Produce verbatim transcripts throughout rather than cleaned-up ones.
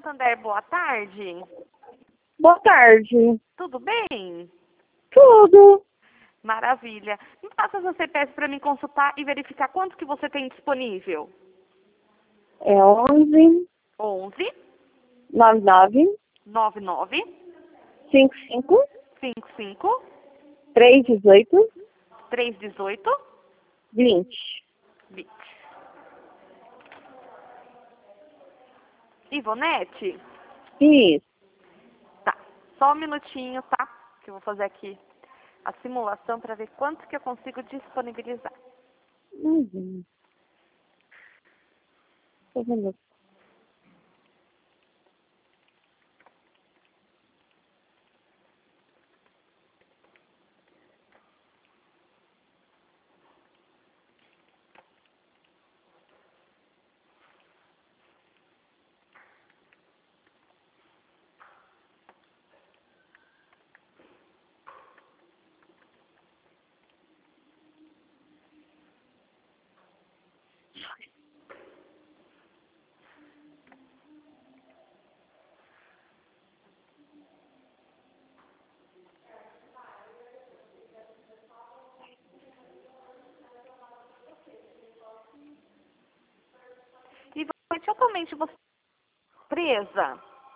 Santander, boa tarde. Boa tarde. Tudo bem? Tudo. Maravilha. Me passa seu C P F para mim consultar e verificar quanto que você tem disponível. É onze, onze, nove nove, nove nove, cinco cinco, cinco cinco, três dezoito, três dezoito, vinte. vinte. Ivonete? Isso. Tá. Só um minutinho, tá? Que eu vou fazer aqui a simulação para ver quanto que eu consigo disponibilizar. Uhum. Tô vendo. Ivonete, atualmente você é presa?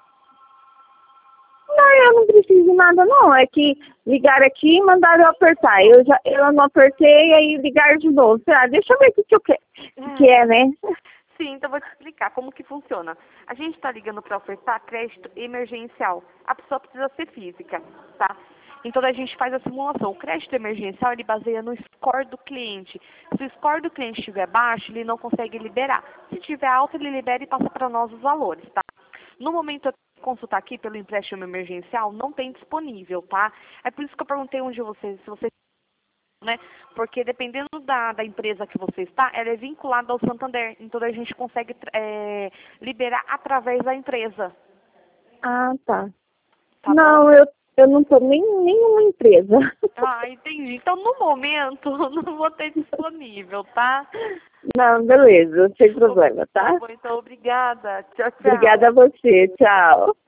Não, eu não preciso de nada não. É que ligaram aqui e mandaram eu apertar. Eu já eu não apertei, aí ligaram de novo. Ah, deixa eu ver o que, que eu quero. O que é, né? Sim, então vou te explicar como que funciona. A gente está ligando para ofertar crédito emergencial. A pessoa precisa ser física, tá? Então a gente faz a simulação. O crédito emergencial ele baseia no score do cliente. Se o score do cliente estiver baixo, ele não consegue liberar. Se tiver alto, ele libera e passa para nós os valores, tá? No momento eu consultar aqui pelo empréstimo emergencial, não tem disponível, tá? É por isso que eu perguntei onde você, se você né? Porque dependendo da, da empresa que você está, ela é vinculada ao Santander. Então a gente consegue é, liberar através da empresa. Ah, tá. Tá Não, bom? eu, eu não tô nem em nenhuma empresa. Ah, entendi. Então no momento não vou ter disponível, tá? Não, beleza, sem problema, Tá tá? bom, então obrigada. Tchau, tchau. Obrigada a você. Tchau.